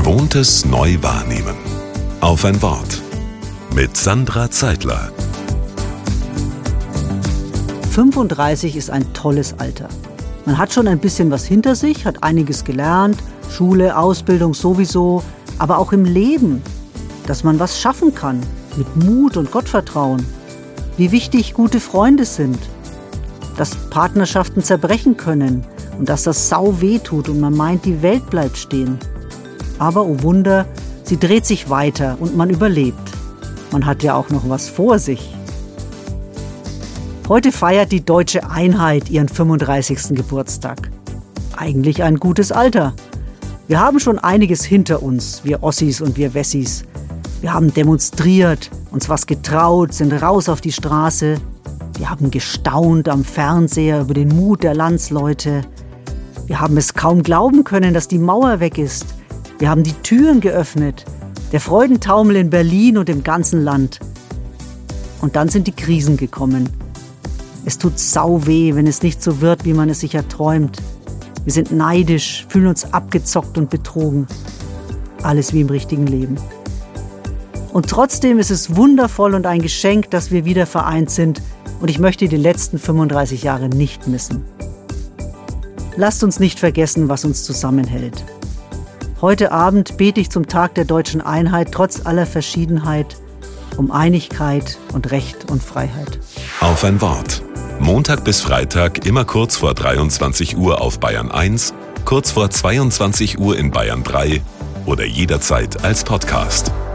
Gewohntes neu wahrnehmen. Auf ein Wort. Mit Sandra Zeitler. 35 ist ein tolles Alter. Man hat schon ein bisschen was hinter sich, hat einiges gelernt, Schule, Ausbildung sowieso, aber auch im Leben, dass man was schaffen kann, mit Mut und Gottvertrauen. Wie wichtig gute Freunde sind, dass Partnerschaften zerbrechen können und dass das sau weh tut und man meint, die Welt bleibt stehen. Aber, oh Wunder, sie dreht sich weiter und man überlebt. Man hat ja auch noch was vor sich. Heute feiert die Deutsche Einheit ihren 35. Geburtstag. Eigentlich ein gutes Alter. Wir haben schon einiges hinter uns, wir Ossis und wir Wessis. Wir haben demonstriert, uns was getraut, sind raus auf die Straße. Wir haben gestaunt am Fernseher über den Mut der Landsleute. Wir haben es kaum glauben können, dass die Mauer weg ist. Wir haben die Türen geöffnet. Der Freudentaumel in Berlin und im ganzen Land. Und dann sind die Krisen gekommen. Es tut sau weh, wenn es nicht so wird, wie man es sich erträumt. Wir sind neidisch, fühlen uns abgezockt und betrogen. Alles wie im richtigen Leben. Und trotzdem ist es wundervoll und ein Geschenk, dass wir wieder vereint sind. Und ich möchte die letzten 35 Jahre nicht missen. Lasst uns nicht vergessen, was uns zusammenhält. Heute Abend bete ich zum Tag der Deutschen Einheit trotz aller Verschiedenheit um Einigkeit und Recht und Freiheit. Auf ein Wort. Montag bis Freitag immer kurz vor 23 Uhr auf Bayern 1, kurz vor 22 Uhr in Bayern 3 oder jederzeit als Podcast.